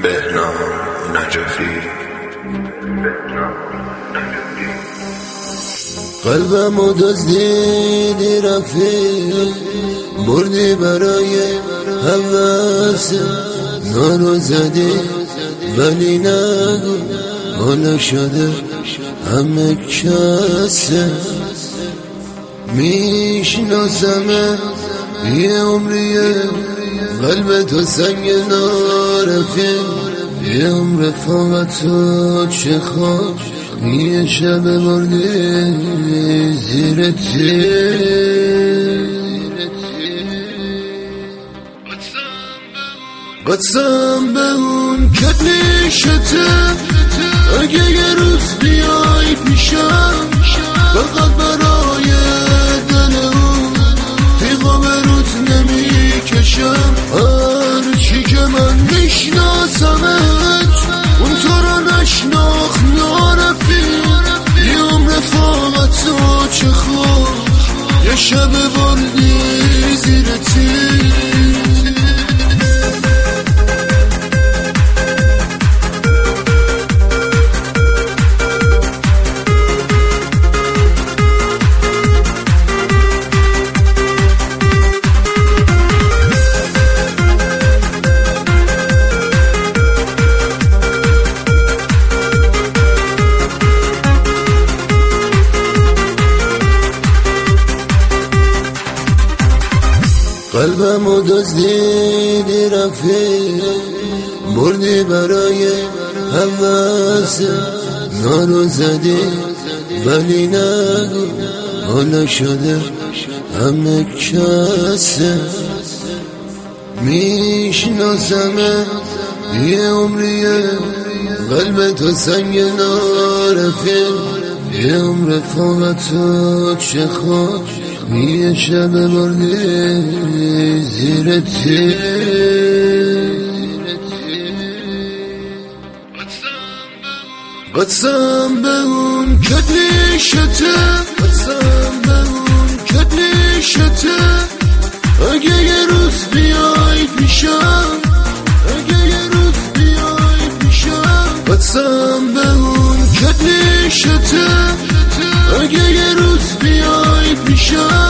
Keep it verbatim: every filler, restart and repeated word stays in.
بهنام نجفی. قلبمو دزدیدی رفیق، بردی برای هوس، نارو زدی ولی نگو حالا شده همه کسه. میشناسمه یه عمریه، قلب تو سنگ نارفیق، یه عمر فقط تو چه خوش، یه شب بردی زیر تیر. قسم به اون کتلیشته، اگه یه روز بیای پیشم، فقط برای دل اون تیغا به روت نمی کشم. هر چی که من میشناسمت اون تو رو نشناخت نارفیق، یه عمر فقط تو چه خوش، یه شب بردی زیر تیر. قلبمو دزدیدی رفیق، بردی برای هوس، نارو زدی ولی نگو حالا شده همه کسه. میشناسمه یه عمریه، قلب تو سنگ نارفیق، یه عمر فقط تو چه خوش، یه شب بردی زیر تیر. قسم به اون کتلیشته، قسم به اون کتلیشته، اگه یه روز بیای پیشم، اگه یه روز بیای پیشم. قسم به اون کتلیشته، اگه یه روز بیای پیشم.